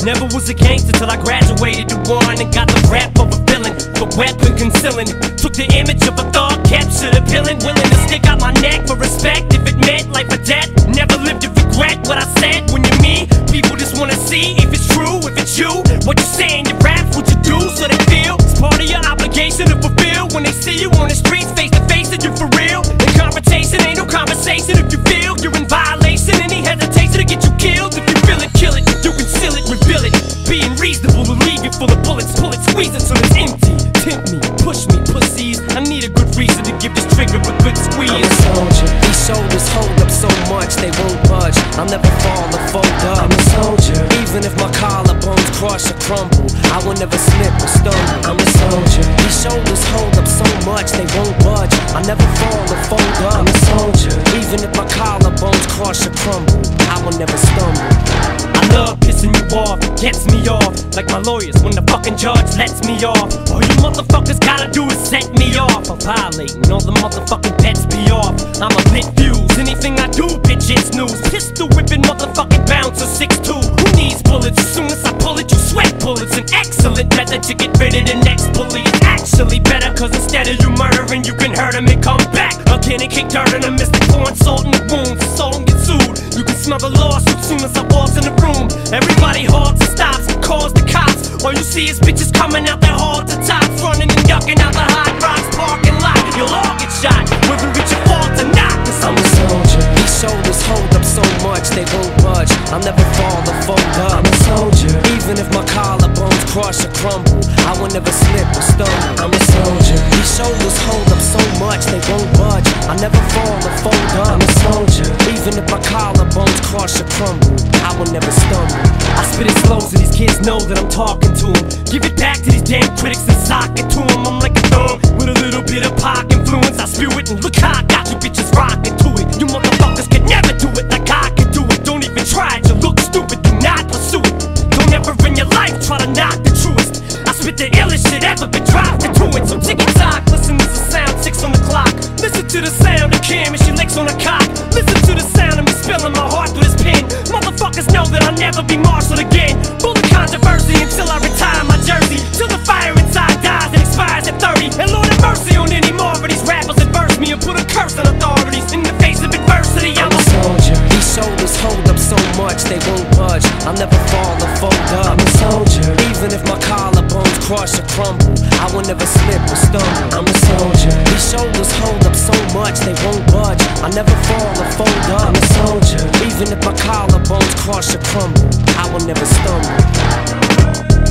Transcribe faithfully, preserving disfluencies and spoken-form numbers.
Never was a gangster till I graduated to one and got the rap of a villain, the weapon concealing. Took the image of a thug, captured a villain, willing to stick out my neck for respect if it meant life or death. Never lived to regret what I said. When you're me, people just wanna see if it's true, if it's you. What you say in your raps, what you do, so they feel it's part of your obligation to fulfill. When they see you on the streets, face to face, and you're for real. And confrontation ain't no conversation if you feel you're in violation. Any hesitation to get you killed. If you feel it, kill it. You conceal it, reveal it. Being reasonable to leave you full of bullets. Pull it, squeeze it till it's empty. Tempt me, push me, pussies. I need a good reason to give this trigger a good squeeze. I'm a soldier. These shoulders hold up so much they won't budge. I'll never fall or fold up. I'm a soldier. Even if my collarbones crush or crumble, I will never slip or stumble. I'm a soldier. These shoulders hold up so much they won't budge. I'll never fall or fold up. I'm a soldier. Even if my collarbones crush or crumble, I will never stumble. I love pissing you off, gets me off. Like my lawyers when the fucking judge lets me off. All you motherfuckers gotta do is set me off. I'm violating all the motherfucking pets be off. I'm a lit fuse, anything I do, bitch, it's news. Pistol whipping motherfucking bouncer six two. Who needs bullets? As soon as I pull it, you sweat bullets. An excellent method to get rid of the next bully. It's actually better, cause instead of you murdering, you can hurt him and come back again and kick dirt in a mystic pouring salt in the wounds. So don't get sued. You can smell the lawsuit soon as I walk in the room. Everybody halts and stops and calls the cops. All you see is bitches coming out their hall to tops, running and ducking out the hot rocks parking lot. You'll all get shot, whether it's your fault or not. Cause I'm a soldier. These shoulders hold up so much they won't budge. I'll never fall or fold up. I'm a soldier. Even if my collarbones crush or crumble, I will never slip or stumble. I'm a soldier. These shoulders hold up so much they won't budge. I'll never fall or fold up. I'm a soldier. Even if my collarbones crush or crumble, I will never stumble. I spit it slow so these kids know that I'm talking to them. Give it back to these damn critics and sock it to them. I'm like a thumb with a little bit of pop influence. I spew it and look how I got you bitches rocking to it. You motherfuckers can never do it like I can do it. Don't even try it, you look stupid, do not pursue it. Don't ever in your life try to knock the truest. I spit the illest shit ever been dropped into it. So tick tock, listen to the sound, six on the clock. Listen to the sound of Kim as she licks on the cock. Listen to the sound of me spilling my heart through this pen. Motherfuckers know that I'll never be marshaled again. Full of controversy until I retire my jersey. Till the fire inside dies and expires at thirty. And Lord have mercy on any more of these rappers that verse me and put a curse on authorities. In the face of adversity, I'm, I'm a soldier. These shoulders hold up so much they won't budge. I'll never fall or fold up. I'm a soldier. Even if my collarbones crush or crumble, I will never slip or stumble. I'm a soldier. These shoulders hold up so much they won't budge. I'll never fall or fold up. I'm a soldier. Even if my collarbones crush or crumble, I will never stumble.